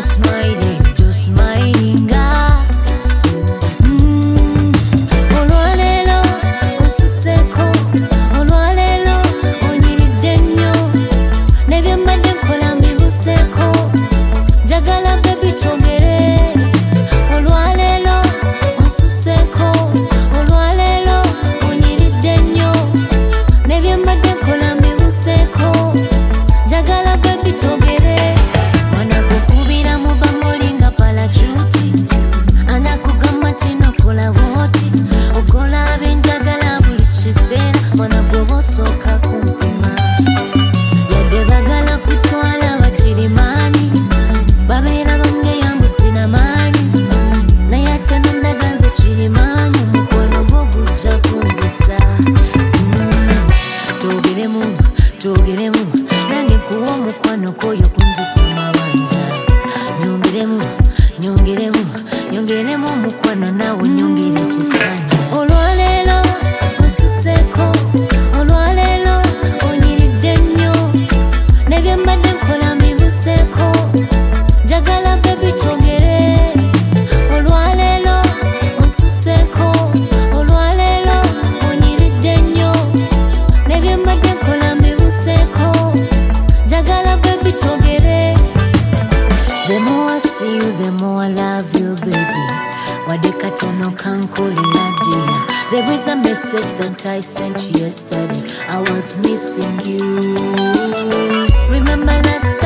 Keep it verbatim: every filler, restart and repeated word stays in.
smiling, just smiling. Mm. Olwalelo onsuseko, olwalelo onyiridde nnyo, nebye mbadde nkola mbibuseko. Njagala baby twogere. Olwalelo onsuseko, olwalelo onyiridde nnyo, nebye mbadde nkola mbibuseko. Njagala baby twogere. Wanakukubira mu bamoli nga palachuti, anakugamba tinokola bwoti, okola byenjagala buli kiseera, wanagwoba osooka kumpima. Yadde bagala kutwala bakirimaani, babeera bamweyambu sina maanyi, naye ate nondaga nze kirimaanyi, omukono gwo gujja kunzisa. Mm. Twogeremu, twogeremu, nange nkuwa omukwano kwoyo kunzisa amabanja. Nyongeremu, nyongeremu, nyongeremu omukwano naawe nyongera ekisanja. Olwaleero onsuseko, olwaleero onyiridde nnyo, nebye mbadde nkola mbibuseko. Njagala baby twogere. Olwaleero onsuseko, olwaleero onyiridde nnyo, nebye mbadde nkola mbibuseko. Njagala baby twogere. The more I see you, the more I love you, baby. Wadde katono kankolera dear. There is a message that I sent you yesterday. I was missing you. Remember last